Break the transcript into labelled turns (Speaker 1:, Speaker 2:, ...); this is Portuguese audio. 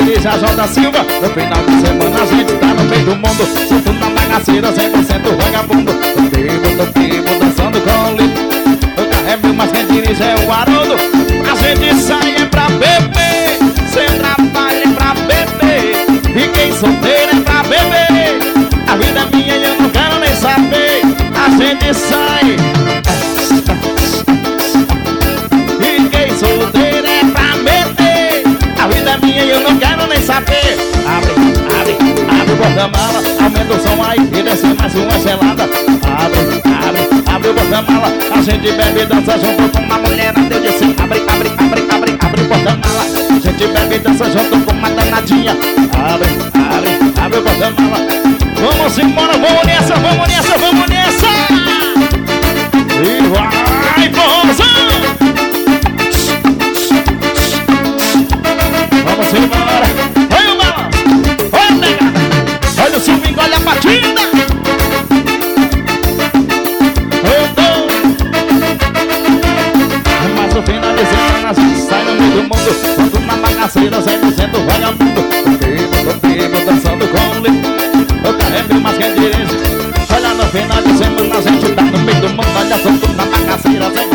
Speaker 1: dirige a J. Silva. No final de semana a gente tá no meio do mundo. Solto na bagaceira, 100% vagabundo. Tô vivo, dançando com o Lito. O carro é meu, mas quem dirige é o Haroldo. A gente sai é pra beber, cê trabalha é pra beber, e quem solteiro é pra beber. A vida é minha e eu não quero nem saber. A gente sai e quem solteiro é pra beber. A vida é minha e eu não quero nem saber. Abre o porta-mala, aumenta o som aí e desce mais uma gelada. Abre o porta-mala, a gente bebe e dança junto com uma mulherada. Eu disse abre o porta-mala, a gente bebe e dança junto com uma danadinha. Abre o porta-mala. Vamos embora, vamos nessa. E vai, forrozão! Vamos embora. Olha o balanço, olha a pegada, olha o swing, olha a batida. Mas no final de semana a gente sai no meio do mundo. Quando na bagaceira 100% vagabundo. Tô vivo, dançando com o Lito. O carro é meu, mas quem dirige. Olha no final de semana a gente tá no meio do mundo. Olha, solto na bagaceira 100%